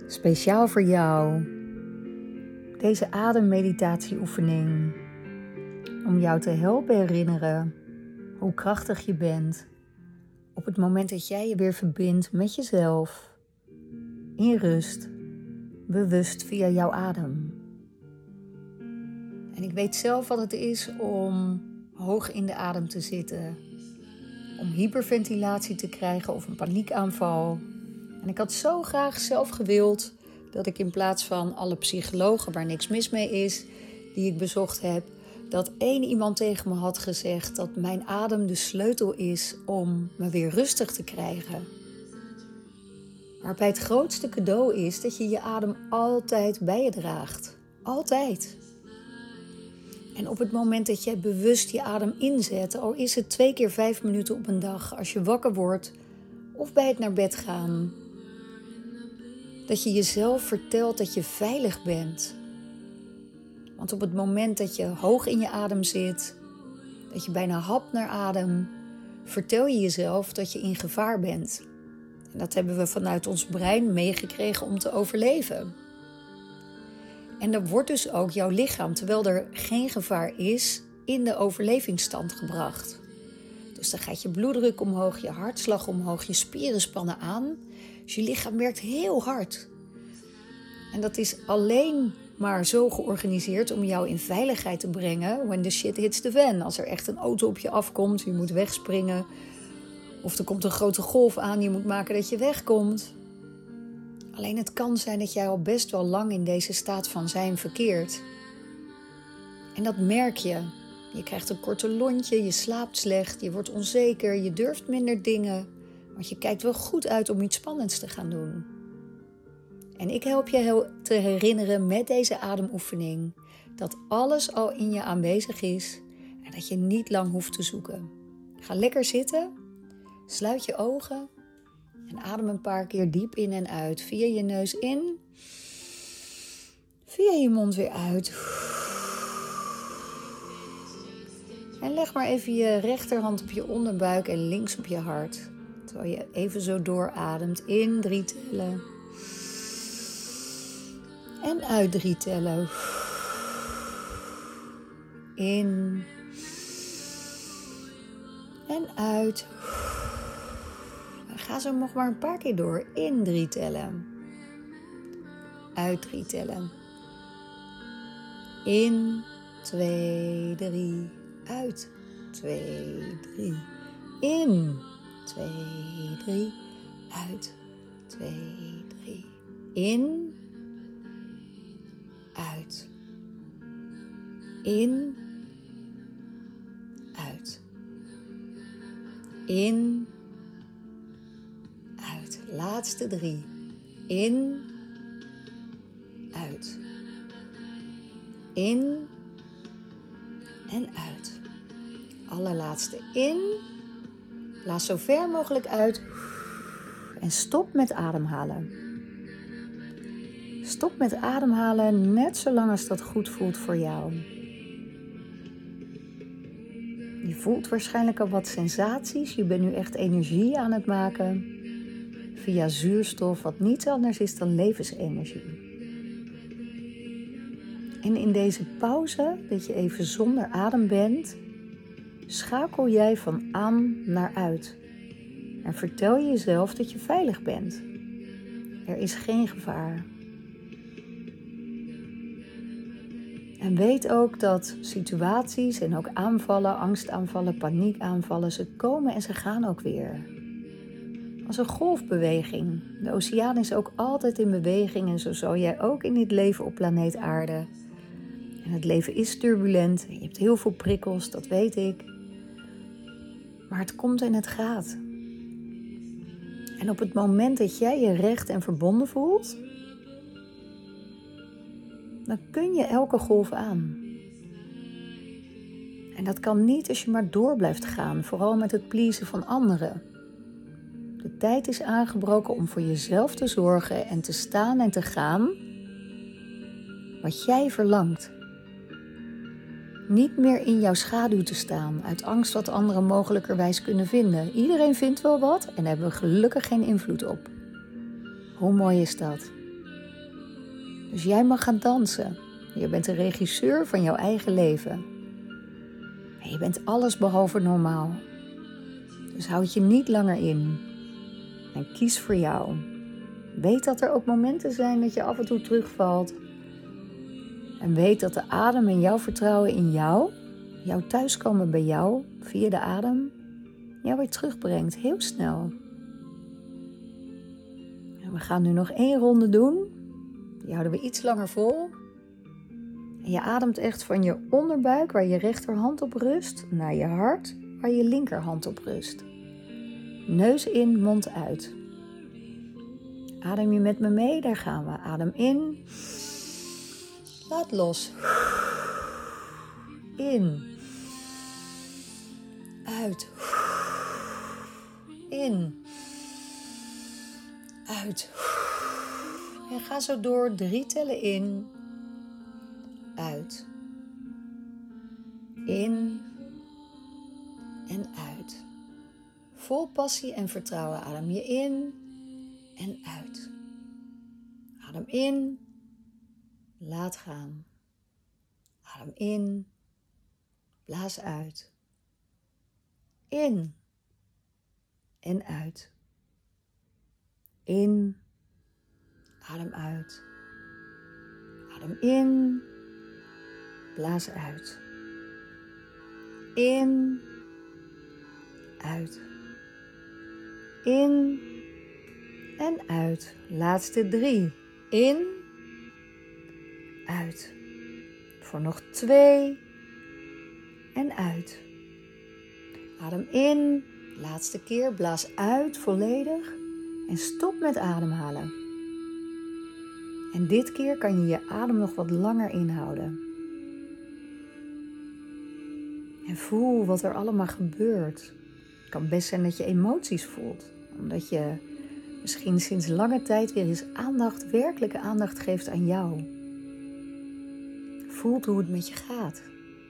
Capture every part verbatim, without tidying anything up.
Speciaal voor jou, deze ademmeditatieoefening, om jou te helpen herinneren hoe krachtig je bent op het moment dat jij je weer verbindt met jezelf, in rust, bewust via jouw adem. En ik weet zelf wat het is om hoog in de adem te zitten, om hyperventilatie te krijgen of een paniekaanval. En ik had zo graag zelf gewild dat ik in plaats van alle psychologen waar niks mis mee is, die ik bezocht heb, dat één iemand tegen me had gezegd dat mijn adem de sleutel is om me weer rustig te krijgen. Waarbij het grootste cadeau is dat je je adem altijd bij je draagt. Altijd. En op het moment dat jij bewust je adem inzet, al is het twee keer vijf minuten op een dag, als je wakker wordt of bij het naar bed gaan, dat je jezelf vertelt dat je veilig bent. Want op het moment dat je hoog in je adem zit, dat je bijna hapt naar adem, vertel je jezelf dat je in gevaar bent. En dat hebben we vanuit ons brein meegekregen om te overleven. En dan wordt dus ook jouw lichaam, terwijl er geen gevaar is, in de overlevingsstand gebracht. Dus dan gaat je bloeddruk omhoog, je hartslag omhoog, je spieren spannen aan. Dus je lichaam werkt heel hard. En dat is alleen maar zo georganiseerd om jou in veiligheid te brengen when the shit hits the fan. Als er echt een auto op je afkomt, je moet wegspringen. Of er komt een grote golf aan, je moet maken dat je wegkomt. Alleen het kan zijn dat jij al best wel lang in deze staat van zijn verkeert. En dat merk je. Je krijgt een korte lontje, je slaapt slecht, je wordt onzeker, je durft minder dingen. Want je kijkt wel goed uit om iets spannends te gaan doen. En ik help je te herinneren met deze ademoefening dat alles al in je aanwezig is en dat je niet lang hoeft te zoeken. Ga lekker zitten, sluit je ogen en adem een paar keer diep in en uit. Via je neus in, via je mond weer uit. En leg maar even je rechterhand op je onderbuik en links op je hart. Terwijl je even zo doorademt. In drie tellen. En uit drie tellen. In. En uit. Ga zo nog maar een paar keer door. In drie tellen. Uit drie tellen. In, twee, drie. Uit, twee, drie. In, twee, drie. Uit, twee, drie. In, uit. In, uit. In, uit. Laatste drie. In, uit. In en uit. Allerlaatste in. Blaas zo ver mogelijk uit. En stop met ademhalen. Stop met ademhalen net zolang als dat goed voelt voor jou. Je voelt waarschijnlijk al wat sensaties. Je bent nu echt energie aan het maken via zuurstof, wat niets anders is dan levensenergie. En in deze pauze, dat je even zonder adem bent, schakel jij van aan naar uit. En vertel jezelf dat je veilig bent. Er is geen gevaar. En weet ook dat situaties en ook aanvallen, angstaanvallen, paniekaanvallen, ze komen en ze gaan ook weer. Als een golfbeweging. De oceaan is ook altijd in beweging en zo zal jij ook in dit leven op planeet Aarde. En het leven is turbulent. Je hebt heel veel prikkels, dat weet ik. Maar het komt en het gaat. En op het moment dat jij je recht en verbonden voelt, dan kun je elke golf aan. En dat kan niet als je maar door blijft gaan, vooral met het pleasen van anderen. De tijd is aangebroken om voor jezelf te zorgen en te staan en te gaan wat jij verlangt. Niet meer in jouw schaduw te staan, uit angst wat anderen mogelijkerwijs kunnen vinden. Iedereen vindt wel wat en daar hebben we gelukkig geen invloed op. Hoe mooi is dat? Dus jij mag gaan dansen. Je bent de regisseur van jouw eigen leven. En je bent alles behalve normaal. Dus houd je niet langer in. En kies voor jou. Weet dat er ook momenten zijn dat je af en toe terugvalt. En weet dat de adem en jouw vertrouwen in jou, jouw thuiskomen bij jou via de adem, jou weer terugbrengt, heel snel. En we gaan nu nog één ronde doen. Die houden we iets langer vol. En je ademt echt van je onderbuik, waar je rechterhand op rust, naar je hart, waar je linkerhand op rust. Neus in, mond uit. Adem je met me mee? Daar gaan we. Adem in. Laat los. In. Uit. In. Uit. En ga zo door. Drie tellen in. Uit. In. En uit. Vol passie en vertrouwen adem je in en uit. Adem in. Laat gaan. Adem in. Blaas uit. In. En uit. In. Adem uit. Adem in. Blaas uit. In. Uit. In. En uit. Laatste drie. In. Uit. Voor nog twee. En uit. Adem in. Laatste keer. Blaas uit volledig. En stop met ademhalen. En dit keer kan je je adem nog wat langer inhouden. En voel wat er allemaal gebeurt. Het kan best zijn dat je emoties voelt. Omdat je misschien sinds lange tijd weer eens aandacht, werkelijke aandacht geeft aan jou. Voelt hoe het met je gaat.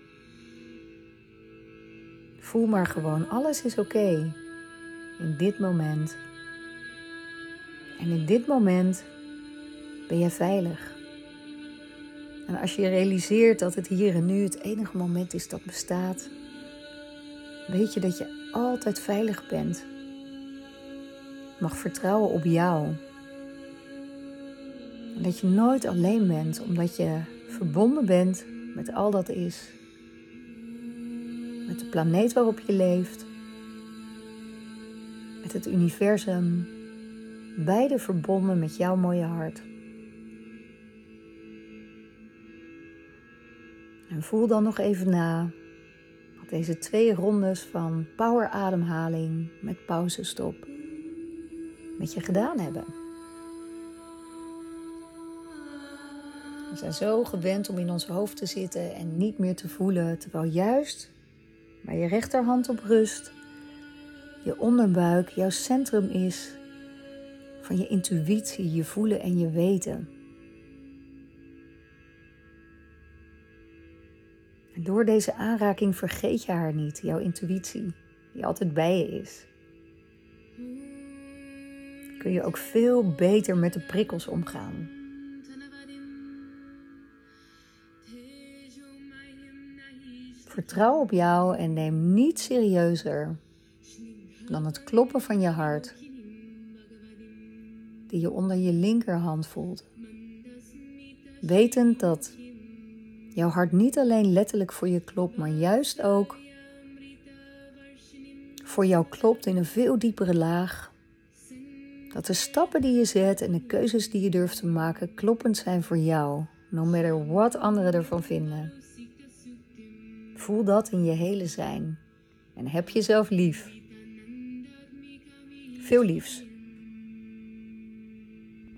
Voel maar gewoon, alles is oké. In dit moment. En in dit moment ben je veilig. En als je realiseert dat het hier en nu het enige moment is dat bestaat, weet je dat je altijd veilig bent. Je mag vertrouwen op jou. En dat je nooit alleen bent, omdat je verbonden bent met al dat is. Met de planeet waarop je leeft. Met het universum. Beide verbonden met jouw mooie hart. En voel dan nog even na wat deze twee rondes van power ademhaling met pauzestop met je gedaan hebben. We zijn zo gewend om in ons hoofd te zitten en niet meer te voelen, terwijl juist waar je rechterhand op rust, je onderbuik, jouw centrum is van je intuïtie, je voelen en je weten. En door deze aanraking vergeet je haar niet, jouw intuïtie, die altijd bij je is. Kun je ook veel beter met de prikkels omgaan. Vertrouw op jou en neem niet serieuzer dan het kloppen van je hart, die je onder je linkerhand voelt. Wetend dat jouw hart niet alleen letterlijk voor je klopt, maar juist ook voor jou klopt in een veel diepere laag. Dat de stappen die je zet en de keuzes die je durft te maken kloppend zijn voor jou, no matter what anderen ervan vinden. Voel dat in je hele zijn en heb jezelf lief. Veel liefs.